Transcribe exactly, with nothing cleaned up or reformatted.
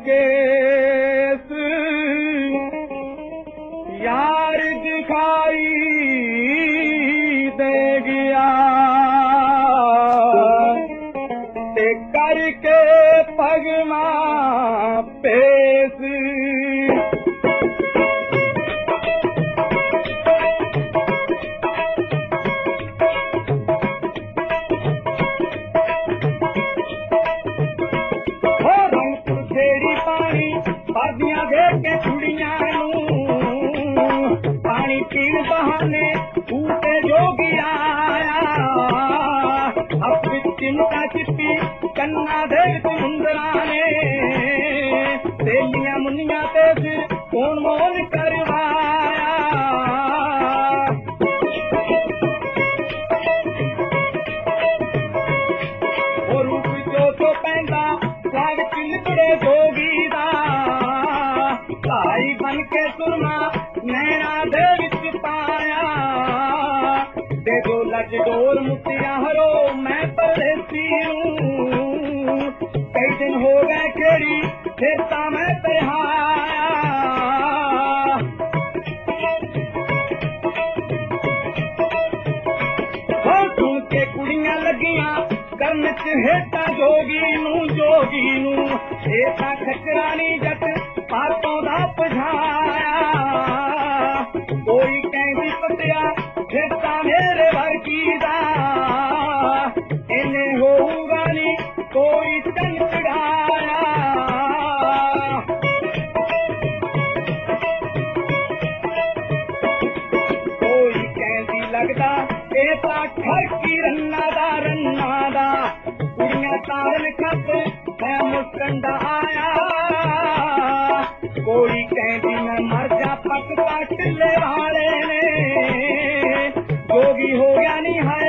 case यार दिखाई दे गया ते करके पगमा पेश पादियां देख के कुड़ियां पानी पीन बहाने ऊटे जोगी आया अब चिंता चिप्पी कन्ना दे समुंदरा ने तेलियां मुनिया ते फिर कौन मोन करवाया और रूप जो तो पैंदा साग चिलकड़े जोगी दा भाई बन के सुरमा नैना दे विच पाया दे दो लज डोर मुतिया हरो मैं परदेसी हूँ कई दिन हो गए खेड़ी खेता मैं तिहाया हो सुन के कुड़ियां लगियां करन च हेता जोगी नू जोगी नू हेता खचरानी जट पापों दा पछाया कोई कहदी पतिया खेता मेरे वर्गी दा इन्हें होगा नी कोई चन चढ़ाया कोई कहदी लगदा ए ता खड़की रन्ना दा रन्ना दा कुड़ियां तारन खप मैं मुस्कंदा आया कोई कहती मैं मर जा पकता टिल्ले वाले ने जोगी हो गया नहीं है